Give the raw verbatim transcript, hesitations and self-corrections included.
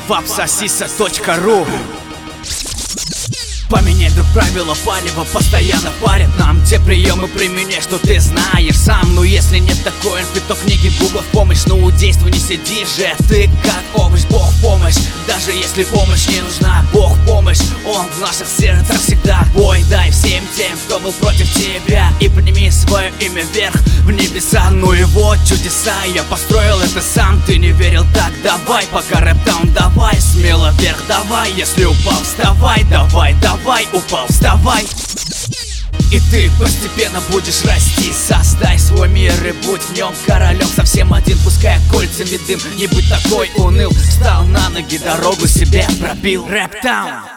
вапсосиса точка ру. Поменяй вдруг правила палева, постоянно парят нам те приемы применяй, что ты знаешь сам. Но если нет такой инфы, то книги Гугла в помощь. Ну действуй, не сиди же ты как овощ. Бог помощь, даже если помощь не нужна. Бог помощь, Он в наших сердцах всегда. Бой дай всем тем, кто был против тебя, и подними свое имя вверх в небеса. Ну и вот чудеса, я построил это сам. Ты не верил, так давай, пока рэптаун, давай смело вверх, давай. Если упал, вставай, давай, давай. Давай, упал, вставай. И ты постепенно будешь расти. Создай свой мир и будь в нем королем. Совсем один, пускай кольцами дым. Не будь такой уныл. Встал на ноги, дорогу себе пробил. Рэптаун.